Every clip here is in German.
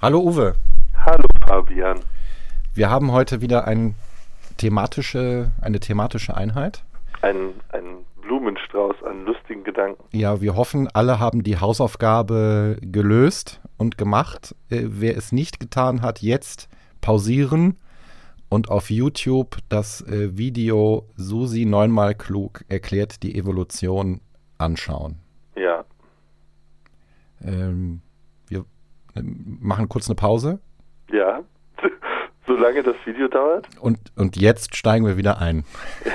Hallo Uwe. Hallo Fabian. Wir haben heute wieder eine thematische Einheit. Ein Blumenstrauß an lustigen Gedanken. Ja, wir hoffen, alle haben die Hausaufgabe gelöst und gemacht. Wer es nicht getan hat, jetzt pausieren und auf YouTube das Video Susi 9-mal klug erklärt die Evolution anschauen. Ja. Wir machen kurz eine Pause. Ja, solange das Video dauert. Und jetzt steigen wir wieder ein.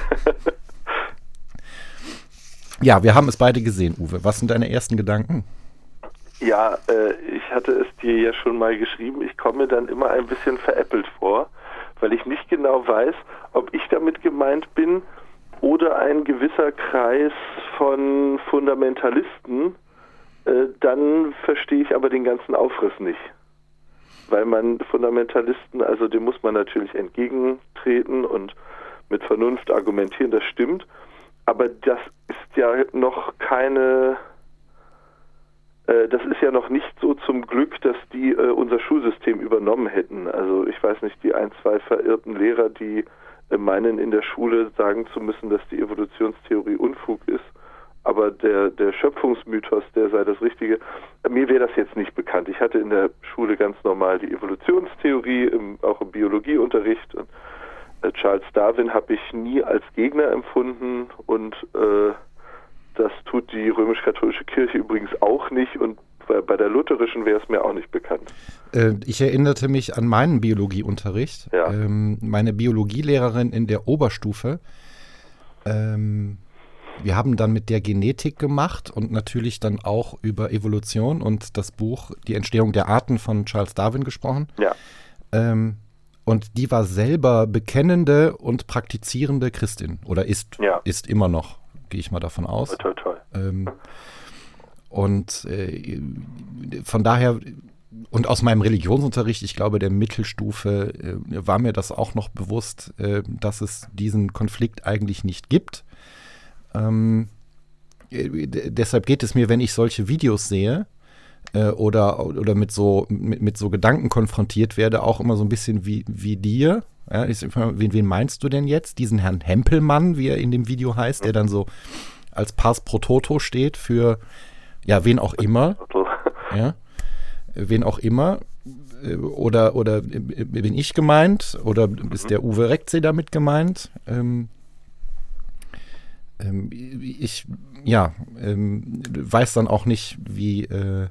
Ja, wir haben es beide gesehen, Uwe. Was sind deine ersten Gedanken? Ja, ich hatte es dir ja schon mal geschrieben. Ich komme dann immer ein bisschen veräppelt vor, weil ich nicht genau weiß, ob ich damit gemeint bin oder ein gewisser Kreis von Fundamentalisten. Dann verstehe ich aber den ganzen Aufriss nicht. Weil man Fundamentalisten, also dem muss man natürlich entgegentreten und mit Vernunft argumentieren, das stimmt. Aber das ist ja noch das ist ja noch nicht so zum Glück, dass die unser Schulsystem übernommen hätten. Also ich weiß nicht, die ein, zwei verirrten Lehrer, die meinen in der Schule sagen zu müssen, dass die Evolutionstheorie Unfug ist. Aber der Schöpfungsmythos, der sei das Richtige. Mir wäre das jetzt nicht bekannt. Ich hatte in der Schule ganz normal die Evolutionstheorie, auch im Biologieunterricht. Und Charles Darwin habe ich nie als Gegner empfunden und das tut die römisch-katholische Kirche übrigens auch nicht und bei der lutherischen wäre es mir auch nicht bekannt. Ich erinnerte mich an meinen Biologieunterricht. Ja. Meine Biologielehrerin in der Oberstufe, wir haben dann mit der Genetik gemacht und natürlich dann auch über Evolution und das Buch Die Entstehung der Arten von Charles Darwin gesprochen. Ja. Und die war selber bekennende und praktizierende Christin oder ist immer noch, gehe ich mal davon aus. Toll, toll. Von daher, und aus meinem Religionsunterricht, ich glaube der Mittelstufe, war mir das auch noch bewusst, dass es diesen Konflikt eigentlich nicht gibt. Deshalb geht es mir, wenn ich solche Videos sehe oder mit so Gedanken konfrontiert werde, auch immer so ein bisschen wie dir. Ja, wen meinst du denn jetzt? Diesen Herrn Hempelmann, wie er in dem Video heißt, der dann so als Pars pro Toto steht für, ja, wen auch immer. Ja, wen auch immer. Oder bin ich gemeint? Oder ist der Uwe Reckzee damit gemeint? Ich weiß dann auch nicht, wie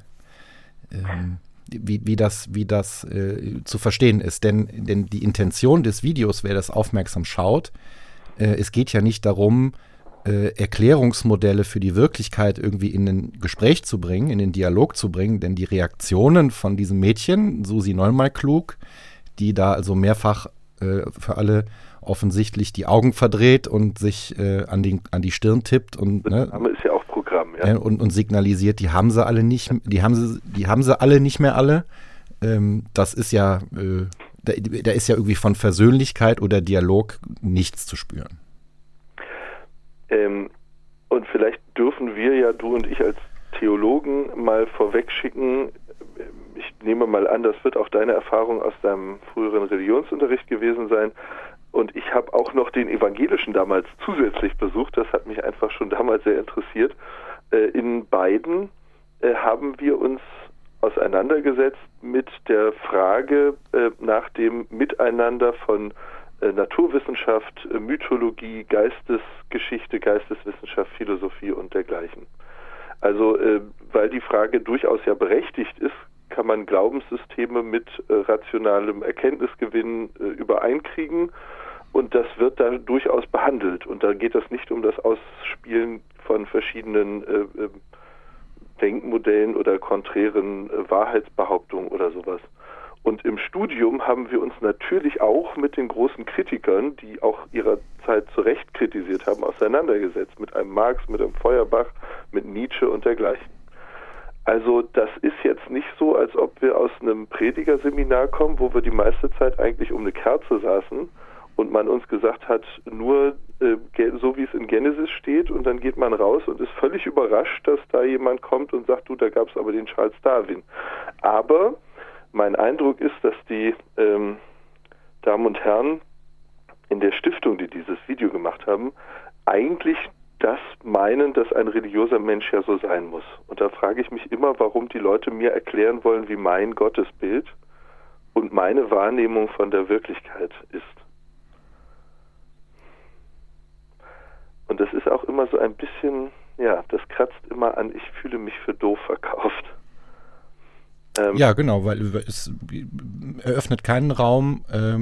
das zu verstehen ist. Denn die Intention des Videos, wer das aufmerksam schaut, es geht ja nicht darum, Erklärungsmodelle für die Wirklichkeit irgendwie in ein Gespräch zu bringen, in den Dialog zu bringen, denn die Reaktionen von diesem Mädchen, Susi 9-mal klug, die da also mehrfach für alle offensichtlich die Augen verdreht und sich an die Stirn tippt und der Name ist ja auch Programm, ja. Und signalisiert, die haben sie alle nicht, die haben sie alle nicht mehr alle. Das ist ja, da ist ja irgendwie von Versöhnlichkeit oder Dialog nichts zu spüren. Und vielleicht dürfen wir ja, du und ich als Theologen, mal vorwegschicken, ich nehme mal an, das wird auch deine Erfahrung aus deinem früheren Religionsunterricht gewesen sein. Und ich habe auch noch den evangelischen damals zusätzlich besucht. Das hat mich einfach schon damals sehr interessiert. In beiden haben wir uns auseinandergesetzt mit der Frage nach dem Miteinander von Naturwissenschaft, Mythologie, Geistesgeschichte, Geisteswissenschaft, Philosophie und dergleichen. Also, weil die Frage durchaus ja berechtigt ist, kann man Glaubenssysteme mit rationalem Erkenntnisgewinn übereinkriegen und das wird da durchaus behandelt. Und da geht es nicht um das Ausspielen von verschiedenen Denkmodellen oder konträren Wahrheitsbehauptungen oder sowas. Und im Studium haben wir uns natürlich auch mit den großen Kritikern, die auch ihrer Zeit zu Recht kritisiert haben, auseinandergesetzt. Mit einem Marx, mit einem Feuerbach, mit Nietzsche und dergleichen. Also das ist jetzt nicht so, als ob wir aus einem Predigerseminar kommen, wo wir die meiste Zeit eigentlich um eine Kerze saßen und man uns gesagt hat, nur so wie es in Genesis steht und dann geht man raus und ist völlig überrascht, dass da jemand kommt und sagt, du, da gab es aber den Charles Darwin. Aber mein Eindruck ist, dass die Damen und Herren in der Stiftung, die dieses Video gemacht haben, eigentlich das meinen, dass ein religiöser Mensch ja so sein muss. Und da frage ich mich immer, warum die Leute mir erklären wollen, wie mein Gottesbild und meine Wahrnehmung von der Wirklichkeit ist. Und das ist auch immer so ein bisschen, ja, das kratzt immer an, ich fühle mich für doof verkauft. Ja, genau, weil es eröffnet keinen Raum,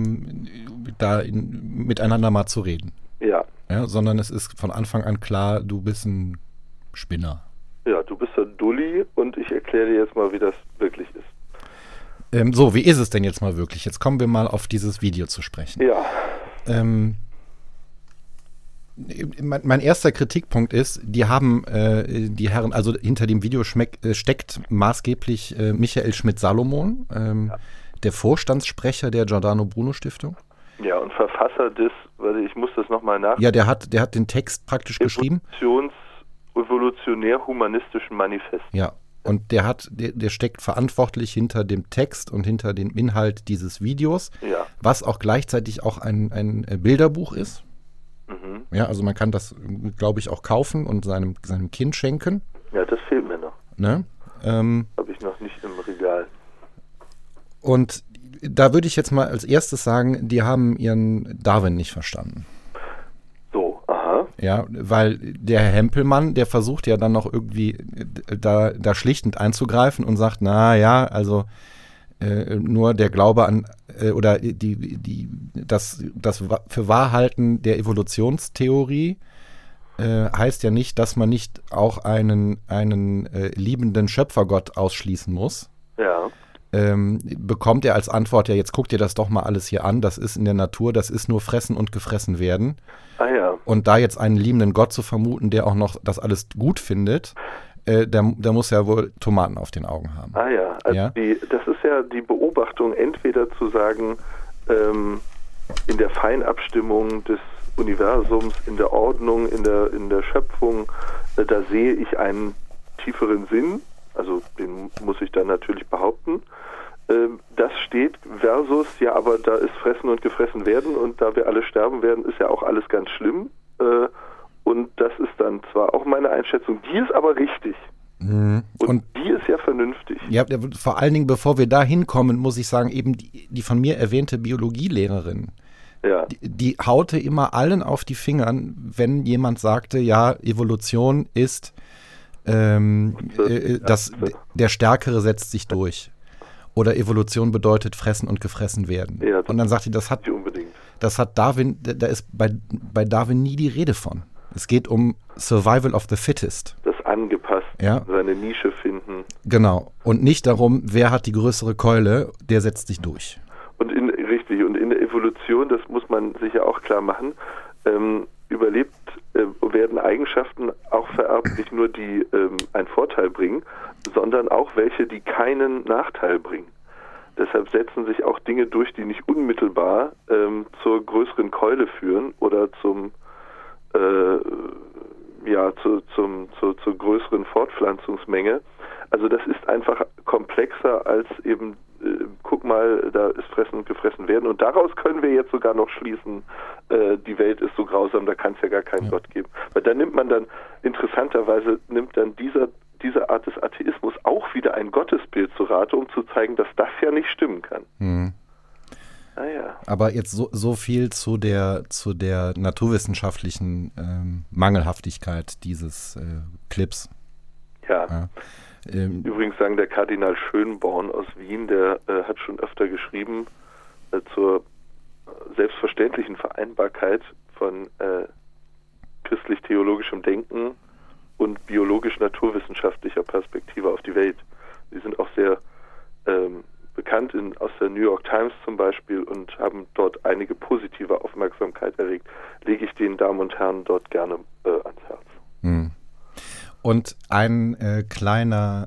miteinander mal zu reden. Ja. Ja. Sondern es ist von Anfang an klar, du bist ein Spinner. Ja, du bist ein Dulli und ich erkläre dir jetzt mal, wie das wirklich ist. So, wie ist es denn jetzt mal wirklich? Jetzt kommen wir mal auf dieses Video zu sprechen. Ja. Mein erster Kritikpunkt ist, die haben die Herren, also hinter dem Video steckt maßgeblich Michael Schmidt-Salomon, der Vorstandssprecher der Giordano Bruno Stiftung. Ja, und Verfasser des, ich muss das nochmal nach. Ja, der hat den Text praktisch geschrieben. Evolutionär-humanistischen Manifest. Ja, und der steckt verantwortlich hinter dem Text und hinter dem Inhalt dieses Videos, ja, was auch gleichzeitig auch ein Bilderbuch ist. Mhm. Ja, also man kann das, glaube ich, auch kaufen und seinem Kind schenken. Ja, das fehlt mir noch. Ne? Habe ich noch nicht im Regal. Und da würde ich jetzt mal als erstes sagen, die haben ihren Darwin nicht verstanden. So, aha. Ja, weil der Herr Hempelmann, der versucht ja dann noch irgendwie da schlichtend einzugreifen und sagt, na ja, also nur der Glaube an oder das für Wahrhalten der Evolutionstheorie heißt ja nicht, dass man nicht auch einen liebenden Schöpfergott ausschließen muss. Ja. Bekommt er als Antwort, ja, jetzt guck dir das doch mal alles hier an, das ist in der Natur, das ist nur fressen und gefressen werden. Ah ja. Und da jetzt einen liebenden Gott zu vermuten, der auch noch das alles gut findet, der muss ja wohl Tomaten auf den Augen haben. Ah ja, also ja? Das ist ja die Beobachtung, entweder zu sagen, in der Feinabstimmung des Universums, in der Ordnung, in der Schöpfung, da sehe ich einen tieferen Sinn, also den muss ich dann natürlich behaupten. Das steht versus, ja, aber da ist Fressen und Gefressen werden und da wir alle sterben werden, ist ja auch alles ganz schlimm. Und das ist dann zwar auch meine Einschätzung, die ist aber richtig. Und die ist ja vernünftig. Ja, vor allen Dingen, bevor wir da hinkommen, muss ich sagen, eben die von mir erwähnte Biologielehrerin, ja, die haute immer allen auf die Fingern, wenn jemand sagte, ja, Evolution ist, der Stärkere setzt sich durch. Oder Evolution bedeutet fressen und gefressen werden. Ja, und dann sagt sie, das hat Darwin, da ist bei Darwin nie die Rede von. Es geht um Survival of the Fittest. Das angepasst, ja, seine Nische finden. Genau. Und nicht darum, wer hat die größere Keule, der setzt sich durch. Und in der Evolution, das muss man sich ja auch klar machen, werden Eigenschaften auch vererbt, nicht nur die einen Vorteil bringen, sondern auch welche, die keinen Nachteil bringen. Deshalb setzen sich auch Dinge durch, die nicht unmittelbar zur größeren Keule führen oder zur größeren Fortpflanzungsmenge. Also das ist einfach komplexer als eben, guck mal, da ist Fressen und Gefressen werden. Und daraus können wir jetzt sogar noch schließen, die Welt ist so grausam, da kann es ja gar keinen Gott geben. Weil da interessanterweise nimmt dann diese Art des Atheismus auch wieder ein Gottesbild zu Rate, um zu zeigen, dass das ja nicht stimmen kann. Ah, ja. Aber jetzt so viel zu der naturwissenschaftlichen Mangelhaftigkeit dieses Clips. Ja. Übrigens sagen der Kardinal Schönborn aus Wien, der hat schon öfter geschrieben zur selbstverständlichen Vereinbarkeit von christlich-theologischem Denken und biologisch-naturwissenschaftlicher Perspektive auf die Welt. Die sind auch sehr bekannt aus der New York Times zum Beispiel und haben dort einige positive Aufmerksamkeit erregt. Lege ich den Damen und Herren dort gerne ans Herz. Und ein kleiner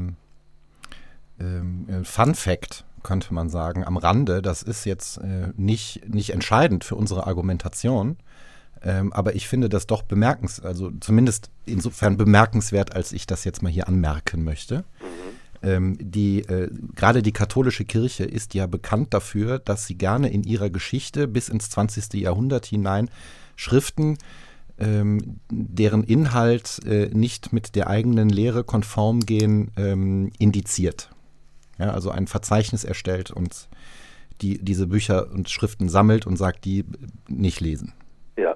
Fun-Fact, könnte man sagen, am Rande, das ist jetzt nicht entscheidend für unsere Argumentation, aber ich finde das doch zumindest insofern bemerkenswert, als ich das jetzt mal hier anmerken möchte. Gerade die katholische Kirche ist ja bekannt dafür, dass sie gerne in ihrer Geschichte bis ins 20. Jahrhundert hinein Schriften, deren Inhalt nicht mit der eigenen Lehre konform gehen, indiziert. Ja, also ein Verzeichnis erstellt und diese Bücher und Schriften sammelt und sagt, die nicht lesen. Ja.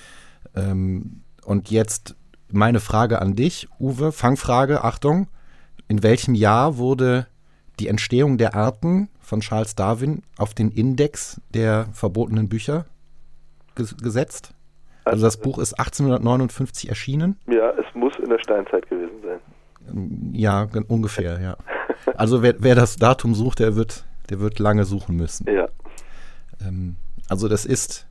Und jetzt meine Frage an dich, Uwe, Fangfrage, Achtung. In welchem Jahr wurde die Entstehung der Arten von Charles Darwin auf den Index der verbotenen Bücher gesetzt? Also das Buch ist 1859 erschienen? Ja, es muss in der Steinzeit gewesen sein. Ja, ungefähr, ja. Also wer das Datum sucht, der wird lange suchen müssen. Ja. Also das ist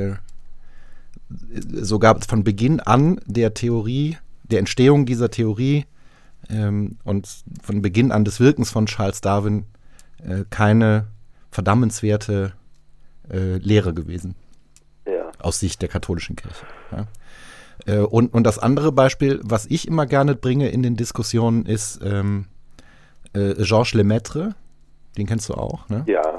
sogar von Beginn an der Entstehung dieser Theorie und von Beginn an des Wirkens von Charles Darwin keine verdammenswerte Lehre gewesen. Ja. Aus Sicht der katholischen Kirche. Ja. Und das andere Beispiel, was ich immer gerne bringe in den Diskussionen, ist Georges Lemaitre. Den kennst du auch, ne? Ja.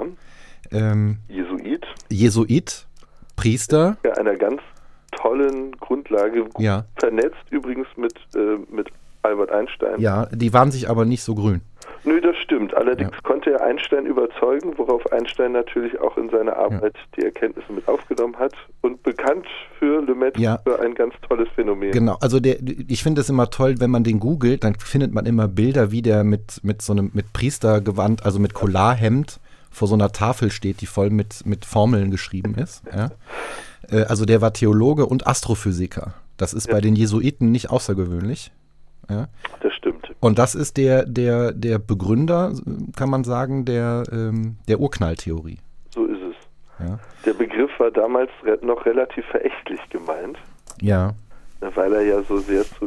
Jesuit, Priester. Ja, einer ganz tollen Grundlage, gut ja. Vernetzt übrigens mit Albert Einstein. Ja, die waren sich aber nicht so grün. Nö, das stimmt. Allerdings konnte er Einstein überzeugen, worauf Einstein natürlich auch in seine Arbeit die Erkenntnisse mit aufgenommen hat und bekannt für Lemaitre für ein ganz tolles Phänomen. Genau, also ich finde es immer toll, wenn man den googelt, dann findet man immer Bilder, wie der mit Priestergewand, also mit Collarhemd vor so einer Tafel steht, die voll mit Formeln geschrieben ist. Ja. Also der war Theologe und Astrophysiker. Das ist bei den Jesuiten nicht außergewöhnlich. Ja. Das stimmt. Und das ist der Begründer, kann man sagen, der Urknalltheorie. So ist es. Ja. Der Begriff war damals noch relativ verächtlich gemeint. Ja. Weil er ja so sehr zu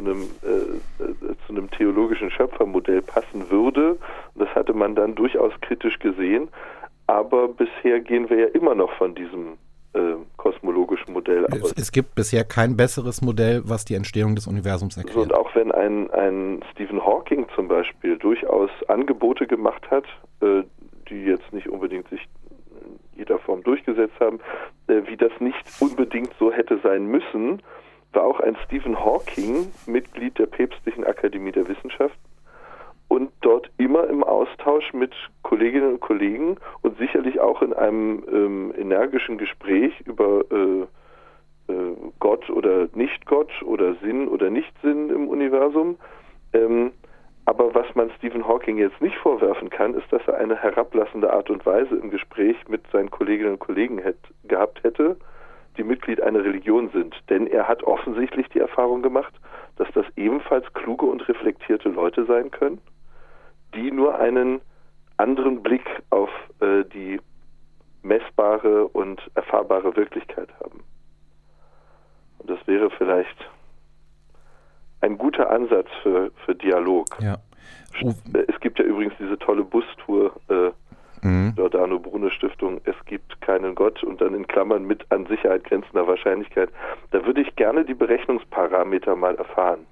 einem theologischen Schöpfermodell passen würde. Und das hatte man dann durchaus kritisch gesehen. Aber bisher gehen wir ja immer noch von diesem kosmologischen Modell aus. Es gibt bisher kein besseres Modell, was die Entstehung des Universums erklärt. Und auch wenn ein Stephen Hawking zum Beispiel durchaus Angebote gemacht hat, die jetzt nicht unbedingt sich in jeder Form durchgesetzt haben, wie das nicht unbedingt so hätte sein müssen, war auch ein Stephen Hawking Mitglied der Päpstlichen Akademie der Wissenschaften und dort immer im Austausch mit Kolleginnen und Kollegen und sicherlich auch in einem energischen Gespräch über Gott oder Nicht-Gott oder Sinn oder Nicht-Sinn im Universum. Aber was man Stephen Hawking jetzt nicht vorwerfen kann, ist, dass er eine herablassende Art und Weise im Gespräch mit seinen Kolleginnen und Kollegen gehabt hätte, die Mitglied einer Religion sind. Denn er hat offensichtlich die Erfahrung gemacht, dass das ebenfalls kluge und reflektierte Leute sein können, die nur einen anderen Blick auf die messbare und erfahrbare Wirklichkeit haben. Und das wäre vielleicht ein guter Ansatz für Dialog. Ja. Es gibt ja übrigens diese tolle Bustour Giordano Bruno Stiftung, es gibt keinen Gott und dann in Klammern mit an Sicherheit grenzender Wahrscheinlichkeit. Da würde ich gerne die Berechnungsparameter mal erfahren.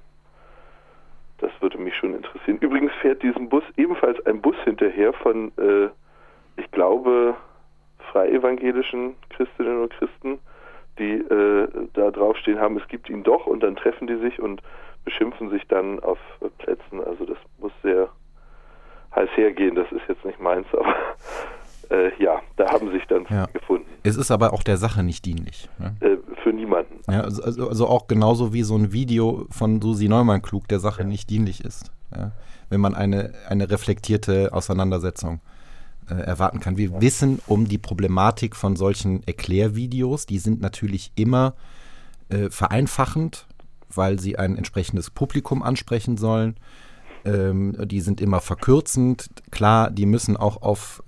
Das würde mich schon interessieren. Übrigens fährt diesem Bus ebenfalls ein Bus hinterher von, ich glaube, freievangelischen Christinnen und Christen, die da draufstehen haben, es gibt ihn doch, und dann treffen die sich und beschimpfen sich dann auf Plätzen. Also das muss sehr heiß hergehen, das ist jetzt nicht meins, aber ja, da haben sich dann gefunden. Es ist aber auch der Sache nicht dienlich. Ne? Für niemanden. Ja, also auch genauso wie so ein Video von Susi Neumann-Klug der Sache nicht dienlich ist. Ja? Wenn man eine reflektierte Auseinandersetzung erwarten kann. Wir wissen um die Problematik von solchen Erklärvideos. Die sind natürlich immer vereinfachend, weil sie ein entsprechendes Publikum ansprechen sollen. Die sind immer verkürzend. Klar, die müssen auch auf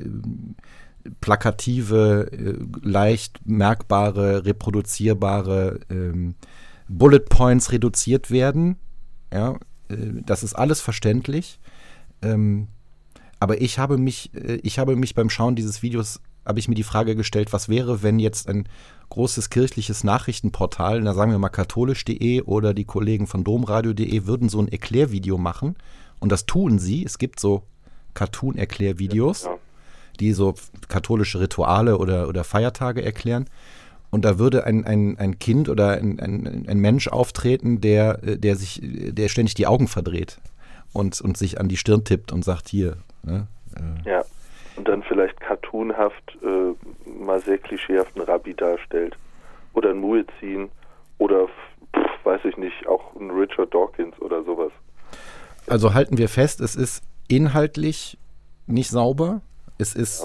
plakative, leicht merkbare, reproduzierbare Bullet Points reduziert werden. Ja, das ist alles verständlich. Aber ich habe mich beim Schauen dieses Videos, habe ich mir die Frage gestellt, was wäre, wenn jetzt ein großes kirchliches Nachrichtenportal, da sagen wir mal katholisch.de oder die Kollegen von domradio.de würden so ein Erklärvideo machen Und das tun sie. Es gibt so Cartoon-Erklärvideos, die so katholische Rituale oder Feiertage erklären. Und da würde ein Kind oder ein Mensch auftreten, der ständig die Augen verdreht und sich an die Stirn tippt und sagt, hier. Ne, ja, und dann vielleicht cartoonhaft, mal sehr klischeehaft einen Rabbi darstellt. Oder ein Muezzin oder, weiß ich nicht, auch ein Richard Dawkins oder sowas. Also halten wir fest, es ist inhaltlich nicht sauber. Es ist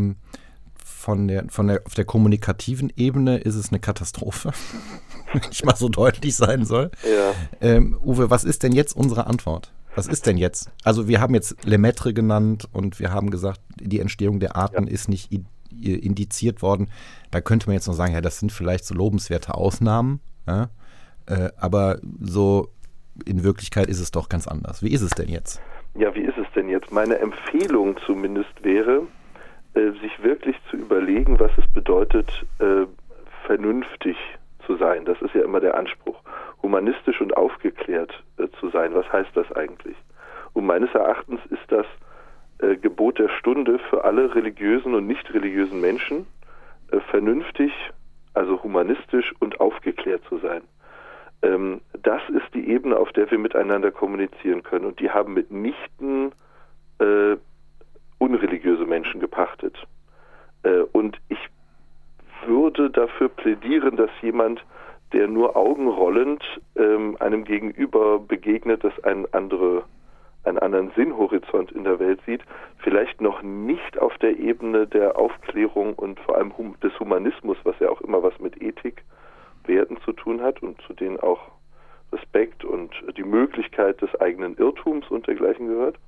auf der kommunikativen Ebene ist es eine Katastrophe, wenn ich mal so deutlich sein soll. Ja. Uwe, was ist denn jetzt unsere Antwort? Was ist denn jetzt? Also wir haben jetzt Lemaitre genannt und wir haben gesagt, die Entstehung der Arten ist nicht indiziert worden. Da könnte man jetzt noch sagen, ja, das sind vielleicht so lobenswerte Ausnahmen, ja? Aber so in Wirklichkeit ist es doch ganz anders. Wie ist es denn jetzt? Ja, wie ist es denn jetzt? Meine Empfehlung zumindest wäre, sich wirklich zu überlegen, was es bedeutet, vernünftig zu sein. Das ist ja immer der Anspruch. Humanistisch und aufgeklärt zu sein. Was heißt das eigentlich? Und meines Erachtens ist das Gebot der Stunde für alle religiösen und nicht religiösen Menschen, vernünftig, also humanistisch und aufgeklärt zu sein. Das ist die Ebene, auf der wir miteinander kommunizieren können. Und die haben mitnichten unreligiöse Menschen gepachtet. Und ich würde dafür plädieren, dass jemand, der nur augenrollend einem Gegenüber begegnet, das einen anderen Sinnhorizont in der Welt sieht, vielleicht noch nicht auf der Ebene der Aufklärung und vor allem des Humanismus, was ja auch immer was mit Ethik, Werten zu tun hat und zu denen auch Respekt und die Möglichkeit des eigenen Irrtums und dergleichen gehört,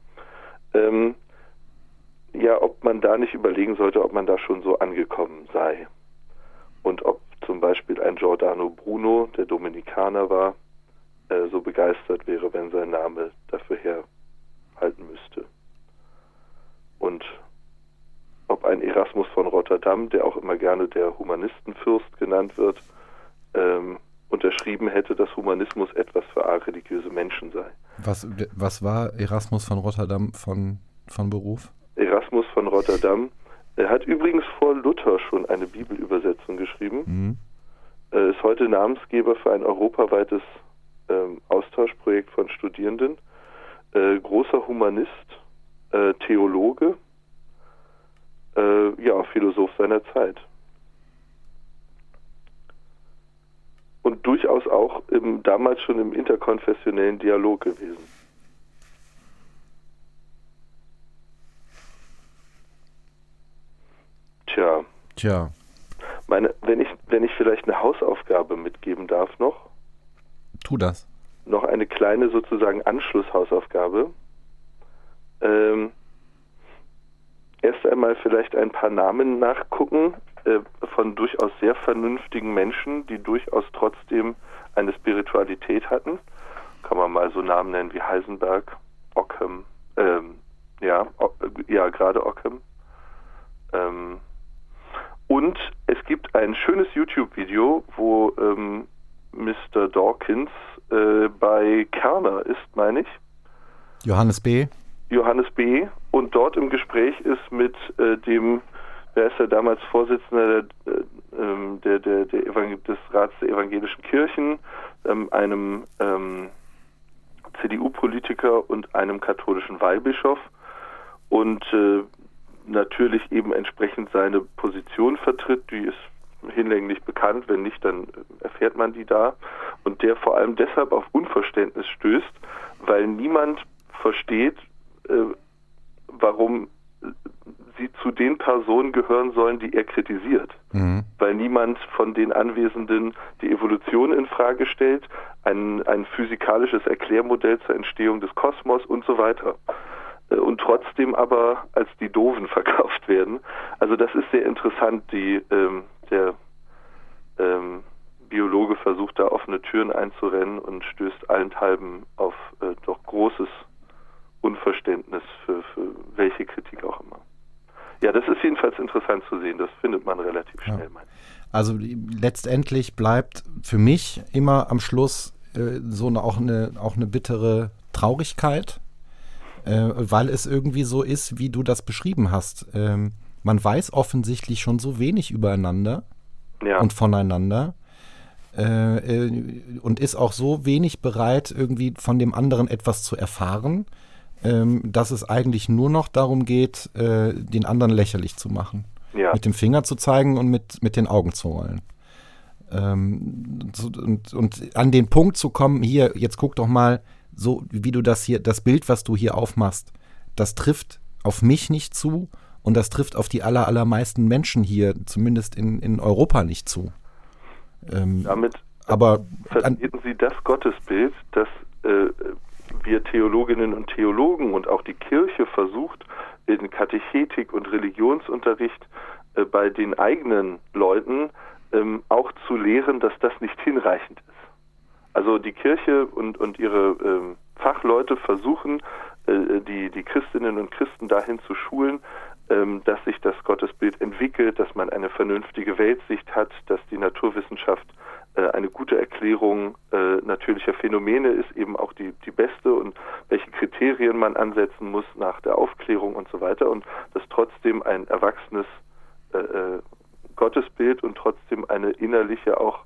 ob man da nicht überlegen sollte, ob man da schon so angekommen sei. Und ob zum Beispiel ein Giordano Bruno, der Dominikaner war, so begeistert wäre, wenn sein Name dafür herhalten müsste. Und ob ein Erasmus von Rotterdam, der auch immer gerne der Humanistenfürst genannt wird, unterschrieben hätte, dass Humanismus etwas für religiöse Menschen sei. Was war Erasmus von Rotterdam von Beruf? Erasmus von Rotterdam hat übrigens vor Luther schon eine Bibelübersetzung geschrieben. Ist heute Namensgeber für ein europaweites Austauschprojekt von Studierenden. Großer Humanist, Theologe, Philosoph seiner Zeit. Und durchaus auch damals schon im interkonfessionellen Dialog gewesen. Tja. Wenn ich vielleicht eine Hausaufgabe mitgeben darf noch. Tu das. Noch eine kleine sozusagen Anschlusshausaufgabe. Erst einmal vielleicht ein paar Namen nachgucken von durchaus sehr vernünftigen Menschen, die durchaus trotzdem eine Spiritualität hatten. Kann man mal so Namen nennen wie Heisenberg, Ockham, gerade Ockham. Und es gibt ein schönes YouTube-Video, wo Mr. Dawkins bei Kerner ist, meine ich. Johannes B. Und dort im Gespräch ist mit dem, wer ist der damals Vorsitzender des Rats der evangelischen Kirchen, einem CDU-Politiker und einem katholischen Weihbischof und natürlich eben entsprechend seine Position vertritt, die ist hinlänglich bekannt, wenn nicht, dann erfährt man die da, und der vor allem deshalb auf Unverständnis stößt, weil niemand versteht, warum sie zu den Personen gehören sollen, die er kritisiert. Weil niemand von den Anwesenden die Evolution in Frage stellt, ein physikalisches Erklärmodell zur Entstehung des Kosmos und so weiter. Und trotzdem aber als die Doofen verkauft werden. Also das ist sehr interessant. Der Biologe versucht da offene Türen einzurennen und stößt allenthalben auf doch großes Unverständnis für welche Kritik auch immer. Ja, das ist jedenfalls interessant zu sehen. Das findet man relativ schnell. Ja. Also letztendlich bleibt für mich immer am Schluss auch eine bittere Traurigkeit, weil es irgendwie so ist, wie du das beschrieben hast. Man weiß offensichtlich schon so wenig übereinander und voneinander und ist auch so wenig bereit, irgendwie von dem anderen etwas zu erfahren, dass es eigentlich nur noch darum geht, den anderen lächerlich zu machen. Ja. Mit dem Finger zu zeigen und mit den Augen zu rollen. Und an den Punkt zu kommen, hier, jetzt guck doch mal, so wie du das hier, das Bild, was du hier aufmachst, das trifft auf mich nicht zu und das trifft auf die allermeisten Menschen hier, zumindest in Europa, nicht zu. Damit aber vertreten Sie das Gottesbild, das wir Theologinnen und Theologen und auch die Kirche versucht, in Katechetik und Religionsunterricht bei den eigenen Leuten auch zu lehren, dass das nicht hinreichend ist. Also die Kirche und ihre Fachleute versuchen, die Christinnen und Christen dahin zu schulen, dass sich das Gottesbild entwickelt, dass man eine vernünftige Weltsicht hat, dass die Naturwissenschaft eine gute Erklärung natürlicher Phänomene ist, eben auch die beste, und welche Kriterien man ansetzen muss nach der Aufklärung und so weiter, und dass trotzdem ein erwachsenes Gottesbild und trotzdem eine innerliche, auch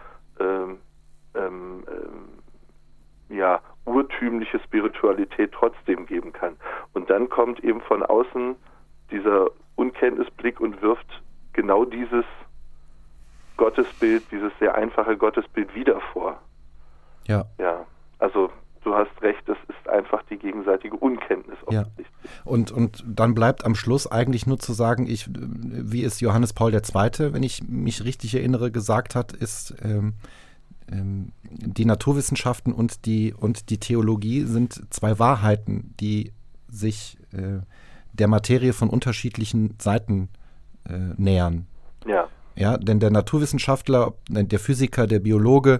urtümliche Spiritualität trotzdem geben kann. Und dann kommt eben von außen dieser Unkenntnisblick und wirft genau dieses Gottesbild, dieses sehr einfache Gottesbild wieder vor. Ja. Ja, also du hast recht, das ist einfach die gegenseitige Unkenntnis offensichtlich. Ja. Und dann bleibt am Schluss eigentlich nur zu sagen, wie es Johannes Paul II., wenn ich mich richtig erinnere, gesagt hat, ist die Naturwissenschaften und die Theologie sind zwei Wahrheiten, die sich der Materie von unterschiedlichen Seiten nähern. Ja. Ja, denn der Naturwissenschaftler, der Physiker, der Biologe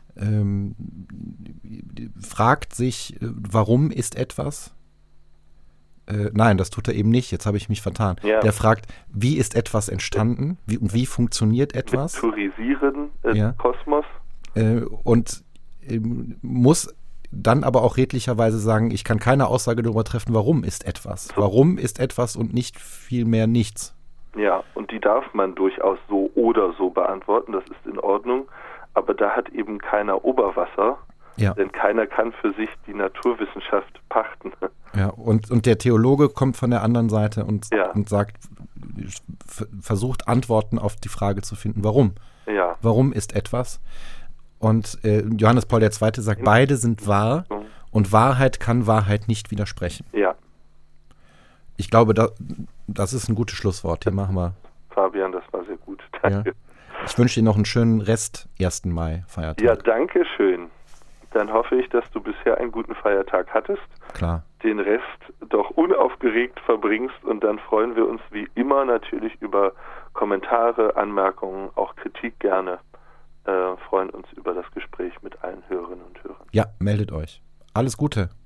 fragt sich, warum ist etwas? Nein, das tut er eben nicht. Jetzt habe ich mich vertan. Ja. Der fragt, wie ist etwas entstanden? Wie funktioniert etwas? Vektorisieren Kosmos. Und muss dann aber auch redlicherweise sagen, ich kann keine Aussage darüber treffen, warum ist etwas. Warum ist etwas und nicht vielmehr nichts. Ja, und die darf man durchaus so oder so beantworten, das ist in Ordnung. Aber da hat eben keiner Oberwasser, denn keiner kann für sich die Naturwissenschaft pachten. Ja, und der Theologe kommt von der anderen Seite und sagt, versucht Antworten auf die Frage zu finden, warum? Ja. Warum ist etwas? Und Johannes Paul II. Sagt, beide sind wahr und Wahrheit kann Wahrheit nicht widersprechen. Ja. Ich glaube, das ist ein gutes Schlusswort. Hier machen wir. Fabian, das war sehr gut. Danke. Ja. Ich wünsche dir noch einen schönen Rest 1. Mai-Feiertag. Ja, danke schön. Dann hoffe ich, dass du bisher einen guten Feiertag hattest. Klar. Den Rest doch unaufgeregt verbringst, und dann freuen wir uns wie immer natürlich über Kommentare, Anmerkungen, auch Kritik gerne. Freuen uns über das Gespräch mit allen Hörerinnen und Hörern. Ja, meldet euch. Alles Gute.